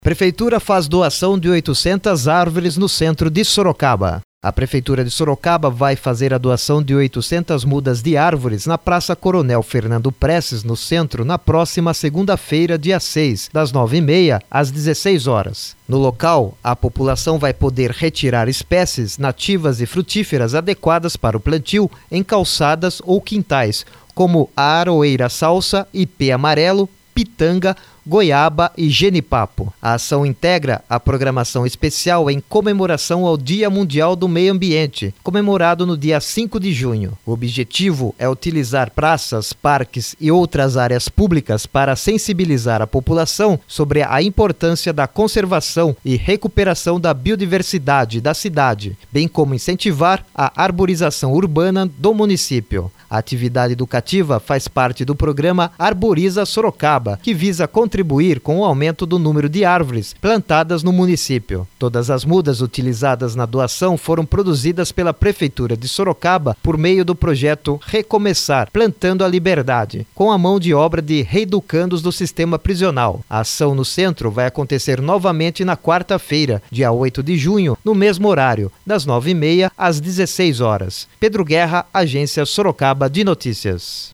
Prefeitura faz doação de 800 árvores no centro de Sorocaba. A Prefeitura de Sorocaba vai fazer a doação de 800 mudas de árvores na Praça Coronel Fernando Prestes, no centro, na próxima segunda-feira, dia 6, das 9h30 às 16 horas. No local, a população vai poder retirar espécies nativas e frutíferas adequadas para o plantio em calçadas ou quintais, como a aroeira salsa, ipê amarelo, pitanga, goiaba e genipapo. A ação integra a programação especial em comemoração ao Dia Mundial do Meio Ambiente, comemorado no dia 5 de junho. O objetivo é utilizar praças, parques e outras áreas públicas para sensibilizar a população sobre a importância da conservação e recuperação da biodiversidade da cidade, bem como incentivar a arborização urbana do município. A atividade educativa faz parte do programa Arboriza Sorocaba, que visa contribuir com o aumento do número de árvores plantadas no município. Todas as mudas utilizadas na doação foram produzidas pela Prefeitura de Sorocaba por meio do projeto Recomeçar, Plantando a Liberdade, com a mão de obra de reeducandos do sistema prisional. A ação no centro vai acontecer novamente na quarta-feira, dia 8 de junho, no mesmo horário, das 9h30 às 16 horas. Pedro Guerra, Agência Sorocaba de Notícias.